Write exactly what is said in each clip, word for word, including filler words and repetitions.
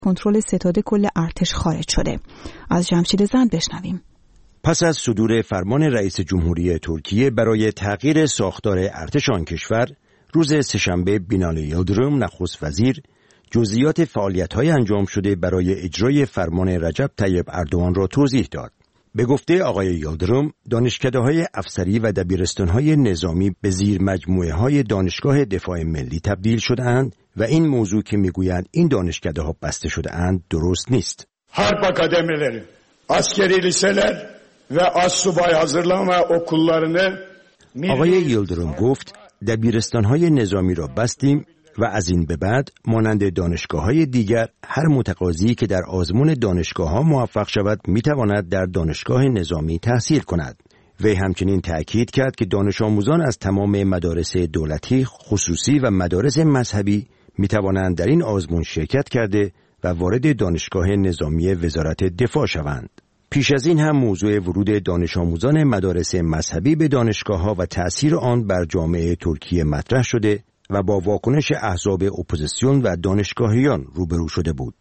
کنترل ستاد کل ارتش خارج شده. از جمشید زند بشنویم. پس از صدور فرمان رئیس جمهوری ترکیه برای تغییر ساختار ارتش آن کشور، روز سه‌شنبه بینالی یلدرم نخست وزیر جزئیات فعالیت‌های انجام شده برای اجرای فرمان رجب طیب اردوغان را توضیح داد. به گفته آقای یلدرم، دانشکده‌های افسری و دبیرستان‌های نظامی به زیر مجموعه‌های دانشگاه دفاع ملی تبدیل شده‌اند و این موضوع که می‌گویند این دانشکده‌ها بسته شده‌اند درست نیست. Harp akademileri, askeri liseler ve astsubay hazırlama okullarını آقای یلدرم گفت دبیرستان‌های نظامی را بستیم و از این به بعد مانند دانشگاه‌های دیگر هر متقاضی که در آزمون دانشگاه‌ها موفق شود می‌تواند در دانشگاه نظامی تحصیل کند. وی همچنین تأکید کرد که دانش آموزان از تمام مدارس دولتی، خصوصی و مدارس مذهبی می‌توانند در این آزمون شرکت کرده و وارد دانشگاه نظامی وزارت دفاع شوند. پیش از این هم موضوع ورود دانش آموزان مدارس مذهبی به دانشگاه‌ها و تأثیر آن بر جامعه ترکیه مطرح شده و با واکنش احزاب اپوزیسیون و دانشگاهیان روبرو شده بود.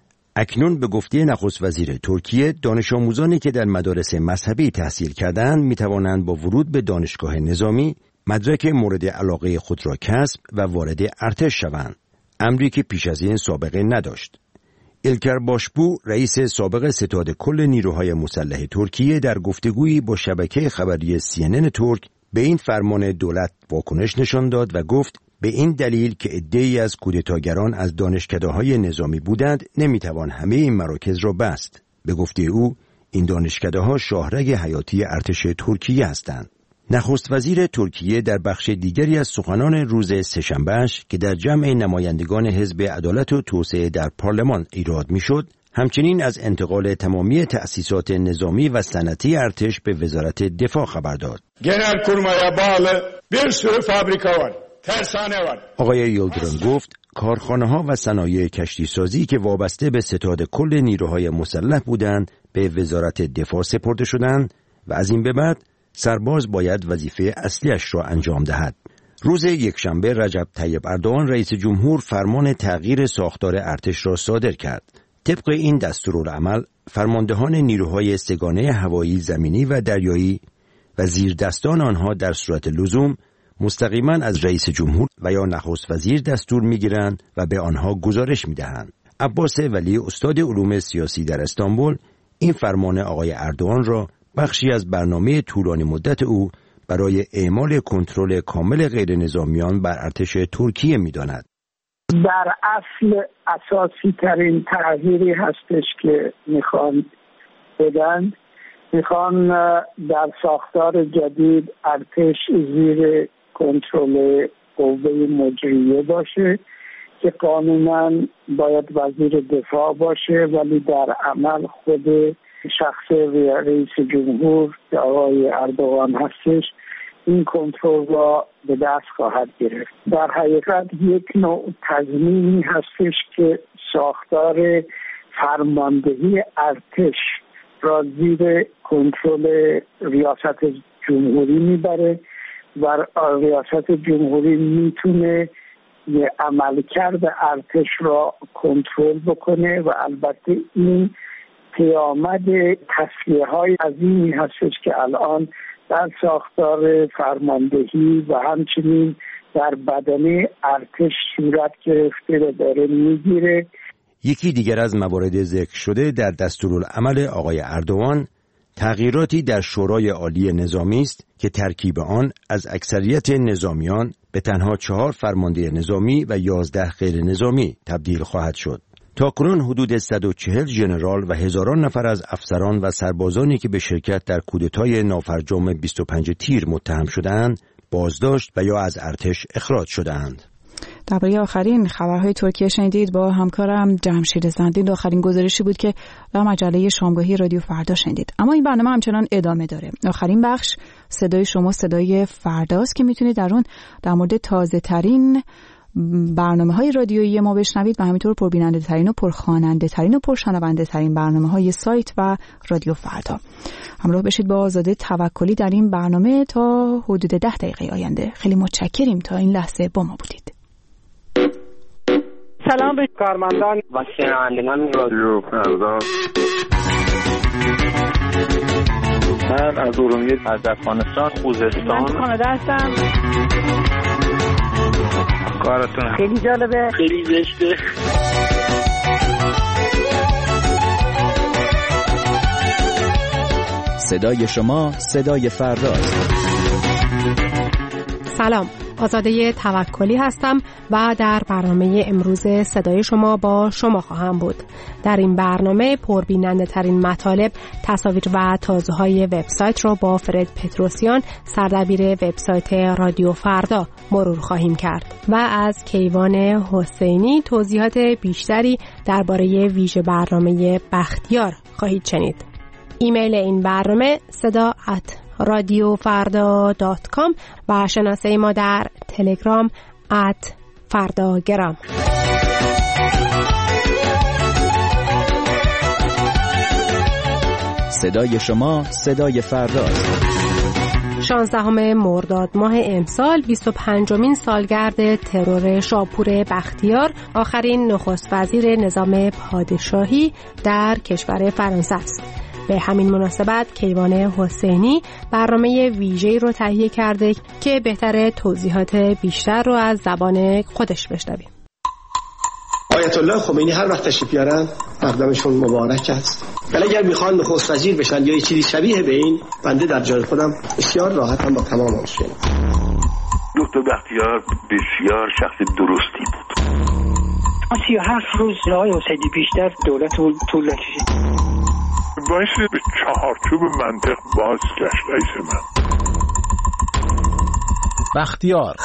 اکنون به گفته نخست وزیر ترکیه، دانش آموزانی که در مدارس مذهبی تحصیل کردند می توانند با ورود به دانشگاه نظامی مدرک مورد علاقه خود را کسب و وارد ارتش شوند، امری که پیش از این سابقه نداشت. ایلکر باشبو، رئیس سابق ستاد کل نیروهای مسلح ترکیه، در گفتگویی با شبکه خبری سی ان ان ترک به این فرمان دولت واکنش نشان داد و گفت به این دلیل که عده‌ای از کودتاگران از دانشکده‌های نظامی بودند نمیتوان همه این مراکز را بست. به گفته او این دانشکده‌ها شاهرگ حیاتی ارتش ترکیه هستند. نخست وزیر ترکیه در بخش دیگری از سخنان روز سه‌شنبه‌اش که در جمع نمایندگان حزب عدالت و توسعه در پارلمان ایراد میشد، همچنین از انتقال تمامی تأسیسات نظامی و صنعتی ارتش به وزارت دفاع خبر داد. Genelkurmay'a bağlı bir sürü fabrika var. آقای یلدرم گفت کارخانه ها و صنایع کشتی سازی که وابسته به ستاد کل نیروهای مسلح بودند به وزارت دفاع سپرده شدند و از این به بعد سرباز باید وظیفه اصلیش را انجام دهد. روز یکشنبه رجب طیب اردوغان رئیس جمهور فرمان تغییر ساختار ارتش را صادر کرد. طبق این دستورالعمل فرماندهان نیروهای سگانه هوایی، زمینی و دریایی و زیردستان آنها در صورت لزوم مستقیما از رئیس جمهور و یا نخست وزیر دستور میگیرند و به آنها گزارش میدهند. عباس ولی، استاد علوم سیاسی در استانبول، این فرمان آقای اردوغان را بخشی از برنامه طولانی مدت او برای اعمال کنترل کامل غیر نظامیان بر ارتش ترکیه میداند. در اصل اساسی ترین تغییری هستش که میخوان بدن، میخوان در ساختار جدید ارتش زیر کنترل قوه مجریه باشه که قانونا باید وزیر دفاع باشه، ولی در عمل خود شخص رئیس جمهور که آقای اردوغان هستش این کنترل را به دست خواهد گرفت. در حقیقت یک نوع تضمینی هستش که ساختار فرماندهی ارتش را زیر کنترل ریاست جمهوری میبره و ریاست جمهوری میتونه یه عملکرد ارتش را کنترل بکنه و البته این پیامد تصفیه های عظیمی هستش که الان در ساختار فرماندهی و همچنین در بدنه ارتش صورت گرفته و داره میگیره. یکی دیگر از موارد ذکر شده در دستورالعمل آقای اردوغان تغییراتی در شورای عالی نظامی است که ترکیب آن از اکثریت نظامیان به تنها چهار فرمانده نظامی و یازده غیر نظامی تبدیل خواهد شد. تاکنون حدود صد و چهل ژنرال و هزاران نفر از افسران و سربازانی که به شرکت در کودتای نافرجام بیست و پنج تیر متهم شده‌اند بازداشت و یا از ارتش اخراج شده‌اند. درباره آخرین خبرهای ترکیه شنیدید با همکارم جمشید زندین. آخرین گزارشی بود که در مجله شامگاهی رادیو فردا شنیدید. اما این برنامه همچنان ادامه داره. آخرین بخش صدای شما، صدای فرداست که میتونید در اون در مورد تازه ترین برنامه‌های رادیویی ما بشنوید و همینطور پربیننده ترین و پرخواننده ترین و پرشنونده ترین برنامه‌های سایت و رادیو فردا. همراه بشید با آزاده توکلی در این برنامه تا حدود ده دقیقه آینده. خیلی متشکریم تا این لحظه با ما بودید. سلام به کارمندان و شنوندگان رادیو فردا. من از ارومیه از افغانستان خوزستان من کانادا هستم. کارتون خیلی جالبه، خیلی زشته. صدای شما صدای فرداست. سلام، آزاده توکلی هستم و در برنامه امروز صدای شما با شما خواهم بود. در این برنامه پربیننده ترین مطالب، تصاویر و تازه‌های وبسایت رو با فرد پتروسیان، سردبیر وبسایت رادیو فردا مرور خواهیم کرد و از کیوان حسینی توضیحات بیشتری درباره ویژه برنامه بختیار خواهید شنید. ایمیل این برنامه صدا ات رادیو فردا دات کام و شناسه ما در تلگرام ات فرداگرام. صدای شما صدای فرداست. شانزدهم مرداد ماه امسال بیست و پنجمین سالگرد ترور شاپور بختیار، آخرین نخست وزیر نظام پادشاهی در کشور فرانسه است. به همین مناسبت کیوان حسینی برنامه ویژه‌ای رو تهیه کرده که بهتره توضیحات بیشتر رو از زبان خودش بشنویم. آیت الله خمینی هر وقت تشریف بیارن مقدمشون مبارک است. ولی اگر میخوان نخست وزیر بشن یا چیزی شبیه به این، بنده در جای خودم بسیار راحتم با تمام مشکل. دکتر بختیار بسیار شخص درستی بود. سی و هفت روز آقای حسینی بیشتر دولت طول نکشید. باعث به چهارچوب منطق باز گشت رئیس من. بختیار.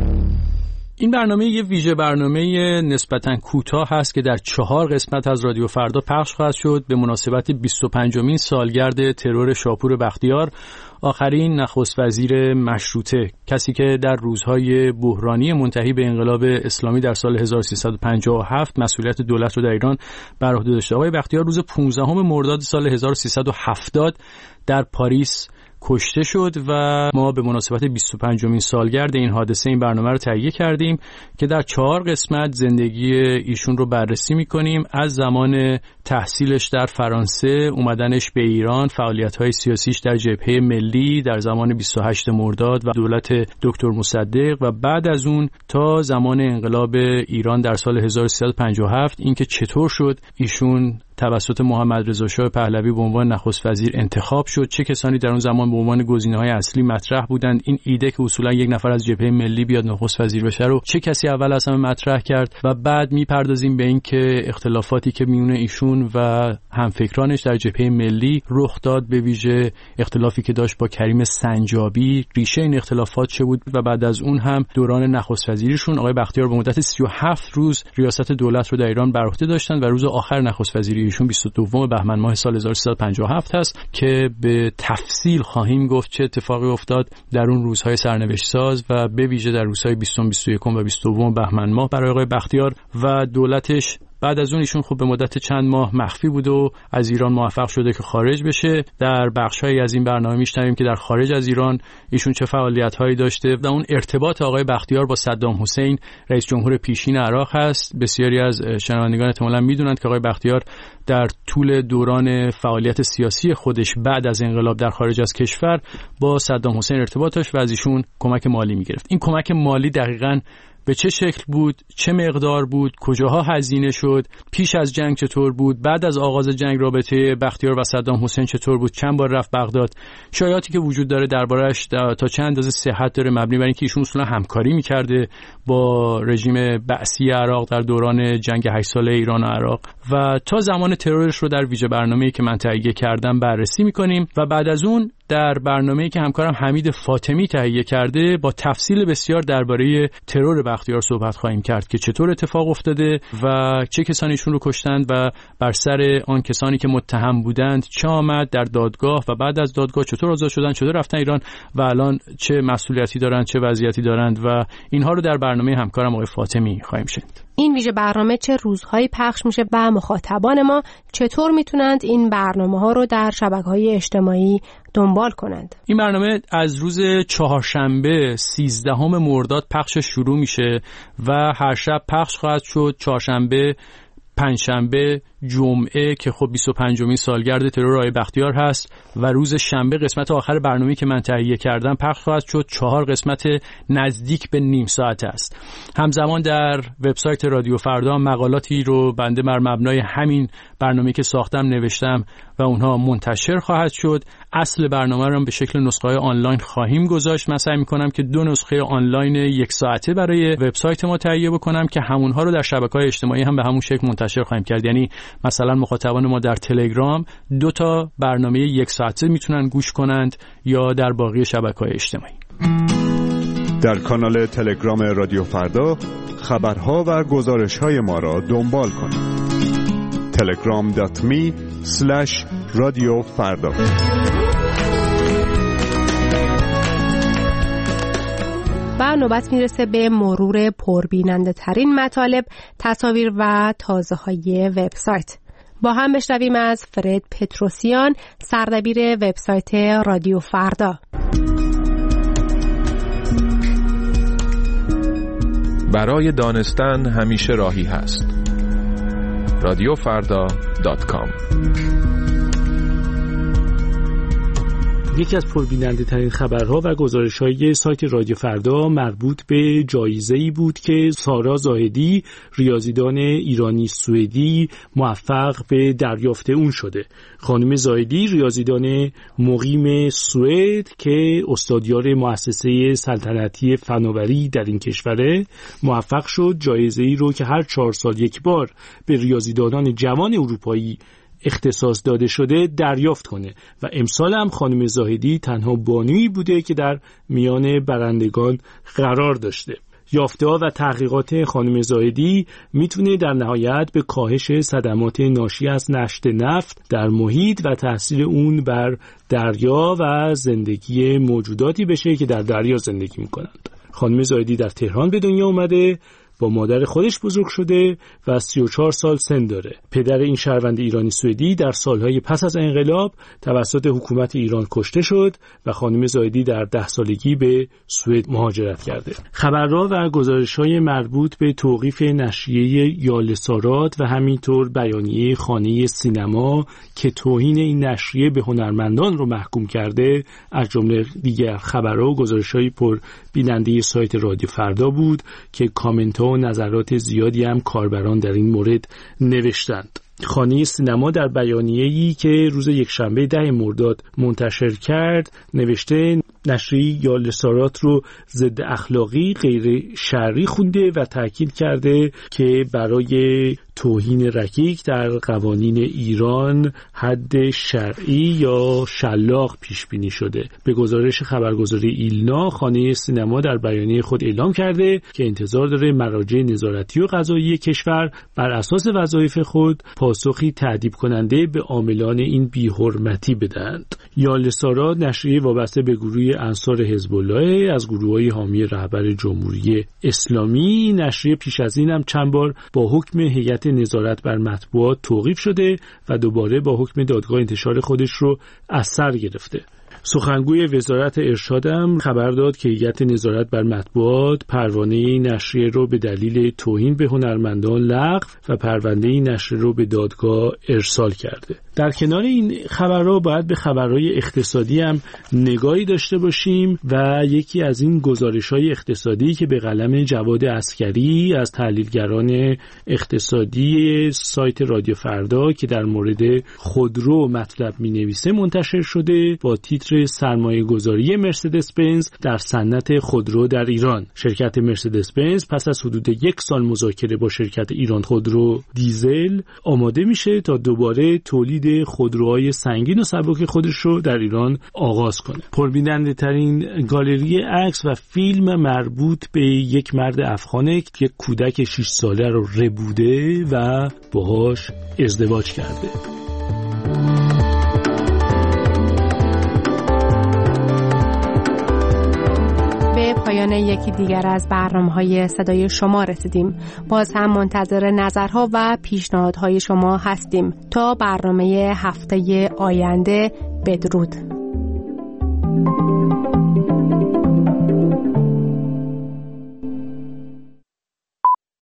این برنامه یه ویژه برنامه نسبتاً کوتاه هست که در چهار قسمت از رادیو فردا پخش خواهد شد به مناسبت بیست و پنجمین سالگرد ترور شاپور بختیار، آخرین نخست وزیر مشروطه، کسی که در روزهای بحرانی منتهی به انقلاب اسلامی در سال هزار و سیصد و پنجاه و هفت مسئولیت دولت رو در ایران بر عهده داشته. آقای بختیار روز پانزدهم مرداد سال هزار و سیصد و هفتاد در پاریس کشته شد و ما به مناسبت بیست و پنجمین سالگرد این حادثه این برنامه رو تهیه کردیم که در چهار قسمت زندگی ایشون رو بررسی می‌کنیم، از زمان تحصیلش در فرانسه، اومدنش به ایران، فعالیت‌های سیاسیش در جبهه ملی در زمان بیست و هشتم مرداد و دولت دکتر مصدق و بعد از اون تا زمان انقلاب ایران در سال هزار و سیصد و پنجاه و هفت، اینکه چطور شد ایشون توسط محمد رضا شاه پهلوی به عنوان نخست وزیر انتخاب شد، چه کسانی در اون زمان به عنوان گزینه‌های اصلی مطرح بودند، این ایده که اصولا یک نفر از جبهه ملی بیاد نخست وزیر بشه رو چه کسی اول از همه مطرح کرد و بعد میپردازیم به این که اختلافاتی که میونه ایشون و همفکرانش در جبهه ملی رخ داد، به ویژه اختلافی که داشت با کریم سنجابی، ریشه این اختلافات چه بود و بعد از اون هم دوران نخست وزیریشون. آقای بختیار به مدت سی و هفت روز ریاست دولت رو در ایران بر عهده داشتند و روز آخر نخست وزیری ایشون بیست و دوم بهمن ماه سال هزار و سیصد و پنجاه و هفت هست که به تفصیل خواهیم گفت چه اتفاقی افتاد در اون روزهای سرنوشت ساز و به ویژه در روزهای بیستم، بیست و یکم و بیست و دوم بهمن ماه برای آقای بختیار و دولتش. بعد از اون ایشون خب به مدت چند ماه مخفی بود و از ایران موفق شده که خارج بشه. در بخش‌هایی از این برنامه میشنویم که در خارج از ایران ایشون چه فعالیت‌هایی داشته و اون ارتباط آقای بختیار با صدام حسین رئیس جمهور پیشین عراق هست. بسیاری از شنوندگان احتمالاً میدونند که آقای بختیار در طول دوران فعالیت سیاسی خودش بعد از انقلاب در خارج از کشور با صدام حسین ارتباط داشت و از ایشون کمک مالی می‌گرفت. این کمک مالی دقیقاً به چه شکل بود، چه مقدار بود، کجاها هزینه شد، پیش از جنگ چطور بود، بعد از آغاز جنگ رابطه بختیار و صدام حسین چطور بود، چند بار رفت بغداد، شایعاتی که وجود داره دربارش تا چند اندازه صحت داره، مبنی بر اینکه ایشون اصولا همکاری می‌کرده با رژیم بعثی عراق در دوران جنگ هشت ساله ایران و عراق و تا زمان ترورش رو در ویژه برنامه‌ای که من تهیه کردم بررسی می‌کنیم و بعد از اون در برنامه‌ای که همکارم حمید فاطمی تهیه کرده با تفصیل بسیار درباره ترور بختیار صحبت خواهیم کرد که چطور اتفاق افتاده و چه کسانی ایشون رو کشتند و بر سر آن کسانی که متهم بودند چه آمد در دادگاه و بعد از دادگاه چطور آزاد شدند، چطور رفتن ایران و الان چه مسئولیتی دارند، چه وضعیتی دارند و اینها رو در برنامه همکارم آقای فاطمی خواهیم شنید. این ویژه برنامه چه روزهایی پخش میشه و مخاطبان ما چطور میتونند این برنامه ها رو در شبکه‌های اجتماعی دنبال کنند. این برنامه از روز چهارشنبه سیزدهم مرداد پخش شروع میشه و هر شب پخش خواهد شد. چهارشنبه، پنجشنبه، جمعه که خب بیست و پنجمین سالگرد ترور آقای بختیار هست و روز شنبه قسمت آخر برنامه‌ای که من تهیه کردم پخش خواهد شد. چهار قسمت نزدیک به نیم ساعت است. همزمان در وبسایت رادیو فردا مقالاتی رو بنده بر مبنای همین برنامه‌ای که ساختم نوشتم و اونها منتشر خواهد شد. اصل برنامه رو به شکل نسخه‌های آنلاین خواهیم گذاشت. من سعی می‌کنم که دو نسخه آنلاین یک ساعته برای وبسایت ما تهیه بکنم که همونها رو در شبکه‌های اجتماعی هم به همون شکل منتشر خواهیم کرد. یعنی مثلا مخاطبان ما در تلگرام دو تا برنامه یک ساعته میتونن گوش کنند یا در باقی شبکه‌های اجتماعی. در کانال تلگرام رادیو فردا خبرها و گزارش‌های ما را دنبال کنید. telegram dot me slash رادیو فردا. و نوبت میرسه به مرور پربیننده ترین مطالب، تصاویر و تازه های وبسایت. با هم بشنویم از فرد پتروسیان، سردبیر وبسایت رادیو فردا. برای دانستن همیشه راهی هست. رادیو فردا دات کام. یکی از پربیننده ترین خبرها و گزارش‌های سایت رادیو فردا مربوط به جایزه‌ای بود که سارا زاهدی، ریاضیدان ایرانی سوئدی، موفق به دریافت اون شده. خانم زاهدی ریاضیدان مقیم سوئد که استادیار مؤسسه سلطنتی فناوری در این کشوره، موفق شد جایزه‌ای رو که هر چهار سال یک بار به ریاضیدانان جوان اروپایی اختصاص داده شده دریافت کنه و امسال هم خانم زاهدی تنها بانویی بوده که در میان برندگان قرار داشته. یافته‌ها و تحقیقات خانم زاهدی میتونه در نهایت به کاهش صدمات ناشی از نشت نفت در محیط و تاثیر اون بر دریا و زندگی موجوداتی بشه که در دریا زندگی میکنند. خانم زاهدی در تهران به دنیا اومده، با مادر خودش بزرگ شده و سی و چهار سال سن داره. پدر این شهروند ایرانی سوئدی در سالهای پس از انقلاب توسط حکومت ایران کشته شد و خانم زاهدی در ده سالگی به سوئد مهاجرت کرده. خبرها و گزارش‌های مربوط به توقیف نشریه یالسارات و همینطور بیانیه خانه سینما که توهین این نشریه به هنرمندان رو محکوم کرده، از جمله دیگر خبرها و گزارش‌های پر بیننده سایت رادیو فردا بود که کامنت و نظرات زیادی هم کاربران در این مورد نوشتند. خانه سینما در بیانیه‌ای که روز یکشنبه ده مرداد منتشر کرد نوشته نشریه یالسارات رو ضد اخلاقی غیر شرعی خونده و تاکید کرده که برای توهین رکیک در قوانین ایران حد شرعی یا شلاق پیش بینی شده. به گزارش خبرگزاری ایلنا، خانه سینما در بیانیه خود اعلام کرده که انتظار داره مراجع نظارتی و قضایی کشور بر اساس وظایف خود پاسخی تأدیب کننده به عاملان این بی‌حرمتی بدهند. یالسارات نشریه وابسته به گروه انصار حزب الله از گروه‌های حامی رهبر جمهوری اسلامی. نشریه پیش از این هم چند بار با حکم هیئت نظارت بر مطبوعات توقیف شده و دوباره با حکم دادگاه انتشار خودش رو از سر گرفته. سخنگوی وزارت ارشاد هم خبر داد که هیئت نظارت بر مطبوعات پروانه نشریه رو به دلیل توهین به هنرمندان لغو و پرونده نشریه رو به دادگاه ارسال کرده. در کنار این خبرها باید به خبرهای اقتصادی هم نگاهی داشته باشیم و یکی از این گزارش‌های اقتصادی که به قلم جواد عسکری از تحلیلگران اقتصادی سایت رادیو فردا که در مورد خودرو مطلب می‌نویسه منتشر شده با تیتر سرمایه گذاری مرسدس بنز در صنعت خودرو در ایران. شرکت مرسدس بنز پس از حدود یک سال مذاکره با شرکت ایران خودرو دیزل آماده میشه تا دوباره تولید خودروهای سنگین و سبک خودش رو در ایران آغاز کنه. پربیننده ترین گالری عکس و فیلم مربوط به یک مرد افغانه که یک کودک شش ساله رو ربوده و باهاش ازدواج کرده. پایان پایان یکی دیگر از برنامه‌های صدای شما رسیدیم. باز هم منتظر نظرها و پیشنهادهای شما هستیم. تا برنامه هفته آینده، بدرود.